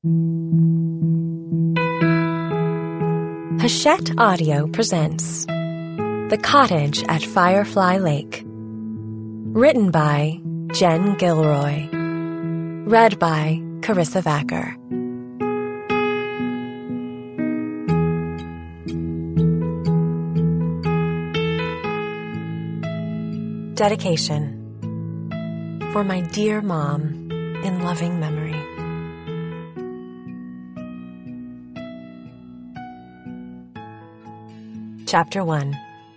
Hachette Audio presents The Cottage at Firefly Lake. Written by Jen Gilroy. Read by Carissa Vacker. Dedication. For my dear mom, in loving memory. Chapter 1.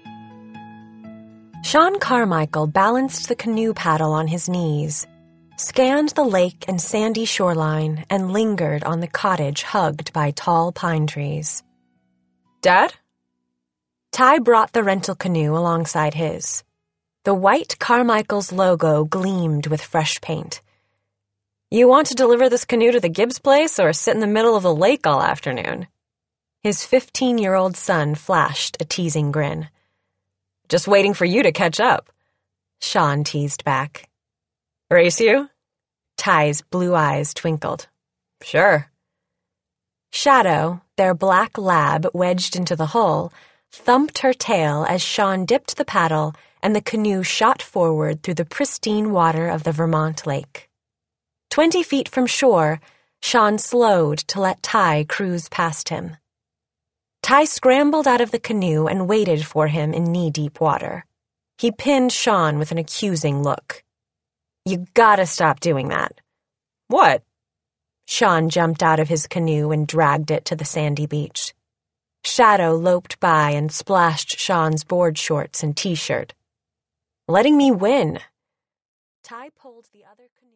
Sean Carmichael balanced the canoe paddle on his knees, scanned the lake and sandy shoreline, and lingered on the cottage hugged by tall pine trees. "Dad?" Ty brought the rental canoe alongside his. The white Carmichael's logo gleamed with fresh paint. "You want to deliver this canoe to the Gibbs place or sit in the middle of the lake all afternoon?" His 15-year-old son flashed a teasing grin. "Just waiting for you to catch up," Sean teased back. "Race you?" Ty's blue eyes twinkled. "Sure." Shadow, their black lab wedged into the hull, thumped her tail as Sean dipped the paddle and the canoe shot forward through the pristine water of the Vermont lake. 20 feet from shore, Sean slowed to let Ty cruise past him. Ty scrambled out of the canoe and waited for him in knee-deep water. He pinned Sean with an accusing look. "You gotta stop doing that." "What?" Sean jumped out of his canoe and dragged it to the sandy beach. Shadow loped by and splashed Sean's board shorts and t-shirt. "Letting me win." Ty pulled the other canoe